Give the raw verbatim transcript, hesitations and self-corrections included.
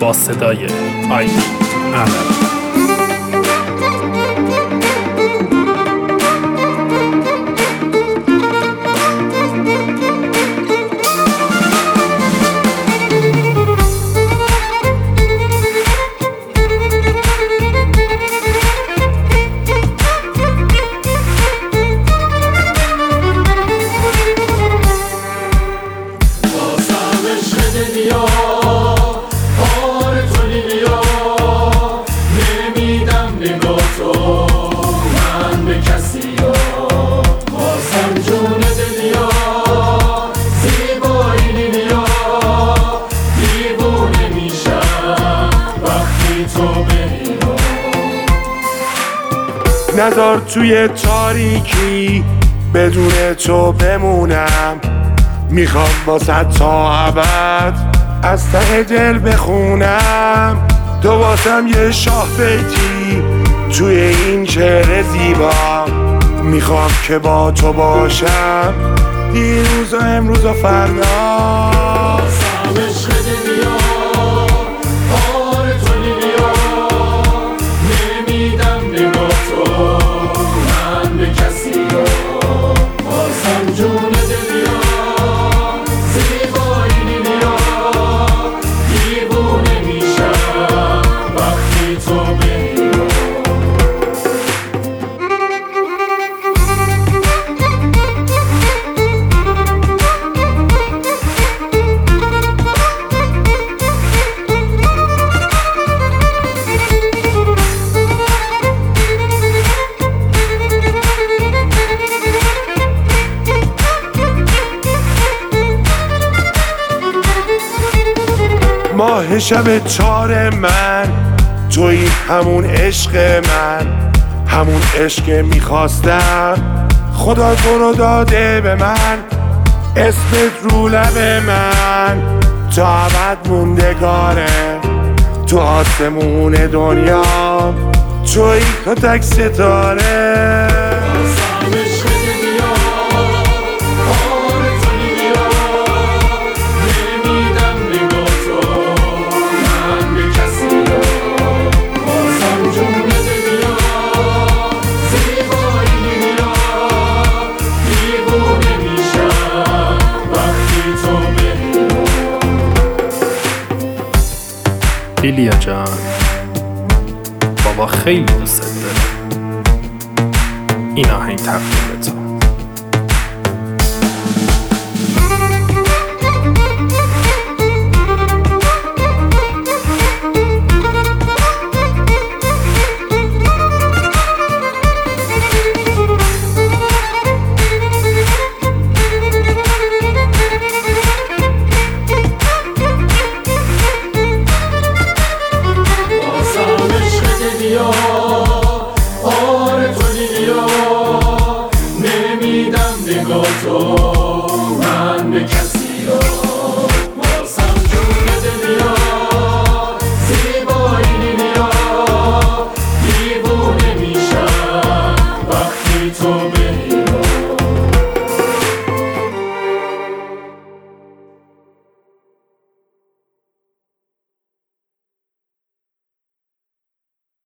با صدای آیدی احمد. نذار توی تاریکی بدون تو بمونم، میخوام واسه تا ابد از ته دل بخونم. تو واسم یه شاه بیتی توی این شعر زیبا، میخوام که با تو باشم دیروز و امروز و فردا. ماه شب چار من توی همون عشق من، همون عشق میخواستم خدا تو رو داده به من. اسمت رو لب من تا ابد موندگاره، تو آسمون دنیا توی تو تک ستاره. ایلیا جان، بابا خیلی دوست داره. این آهنگ تقدیم به تو.